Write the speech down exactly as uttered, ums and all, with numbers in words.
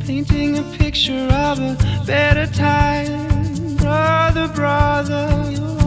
painting a picture of a better time. Brother, brother, you're